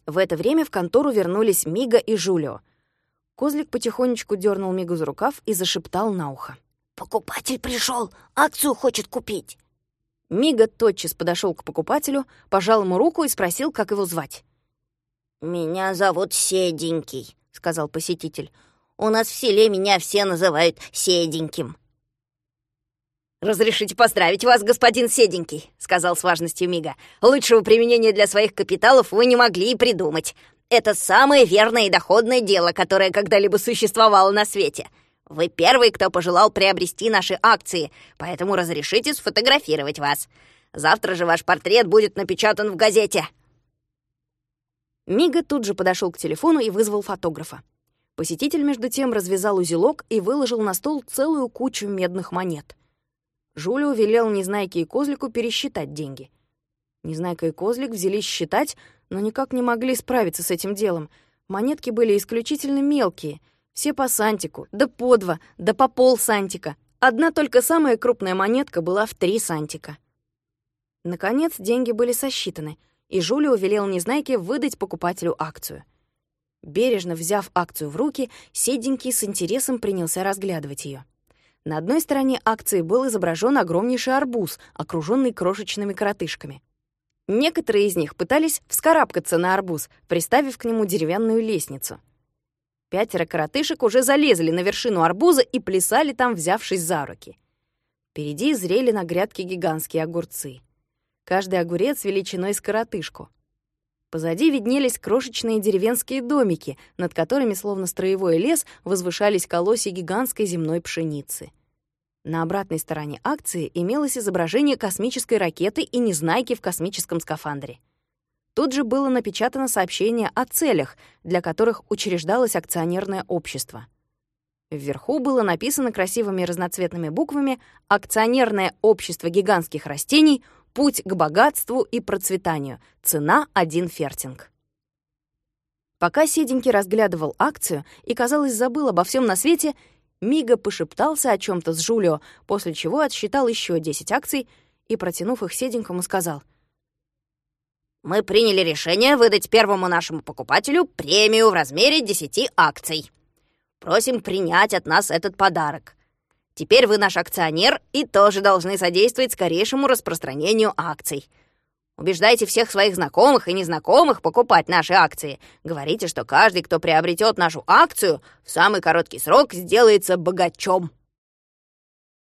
В это время в контору вернулись Мига и Жулио. Козлик потихонечку дернул Мигу за рукав и зашептал на ухо: «Покупатель пришел, акцию хочет купить». Мига тотчас подошел к покупателю, пожал ему руку и спросил, как его звать. «Меня зовут Седенький», — сказал посетитель. «У нас в селе меня все называют Седеньким». «Разрешите поздравить вас, господин Седенький», — сказал с важностью Мига. «Лучшего применения для своих капиталов вы не могли и придумать. Это самое верное и доходное дело, которое когда-либо существовало на свете. Вы первый, кто пожелал приобрести наши акции, поэтому разрешите сфотографировать вас. Завтра же ваш портрет будет напечатан в газете». Мига тут же подошел к телефону и вызвал фотографа. Посетитель, между тем, развязал узелок и выложил на стол целую кучу медных монет. Жулио велел Незнайке и Козлику пересчитать деньги. Незнайка и Козлик взялись считать, но никак не могли справиться с этим делом. Монетки были исключительно мелкие, все по сантику, да по 2, да по полсантика. Одна только самая крупная монетка была в 3 сантика. Наконец, деньги были сосчитаны, и Жулио велел Незнайке выдать покупателю акцию. Бережно взяв акцию в руки, Седенький с интересом принялся разглядывать ее. На одной стороне акции был изображен огромнейший арбуз, окруженный крошечными коротышками. Некоторые из них пытались вскарабкаться на арбуз, приставив к нему деревянную лестницу. 5 коротышек уже залезли на вершину арбуза и плясали там, взявшись за руки. Впереди зрели на грядке гигантские огурцы. Каждый огурец величиной с коротышку. Позади виднелись крошечные деревенские домики, над которыми, словно строевой лес, возвышались колосья гигантской земной пшеницы. На обратной стороне акции имелось изображение космической ракеты и Незнайки в космическом скафандре. Тут же было напечатано сообщение о целях, для которых учреждалось акционерное общество. Вверху было написано красивыми разноцветными буквами «Акционерное общество гигантских растений. Путь к богатству и процветанию. Цена 1 фертинг». Пока Седенький разглядывал акцию и, казалось, забыл обо всем на свете, Мига пошептался о чем-то с Жулио, после чего отсчитал еще 10 акций и, протянув их Седенькому, сказал: «Мы приняли решение выдать первому нашему покупателю премию в размере 10 акций. Просим принять от нас этот подарок. Теперь вы наш акционер и тоже должны содействовать скорейшему распространению акций. Убеждайте всех своих знакомых и незнакомых покупать наши акции. Говорите, что каждый, кто приобретет нашу акцию, в самый короткий срок сделается богачом».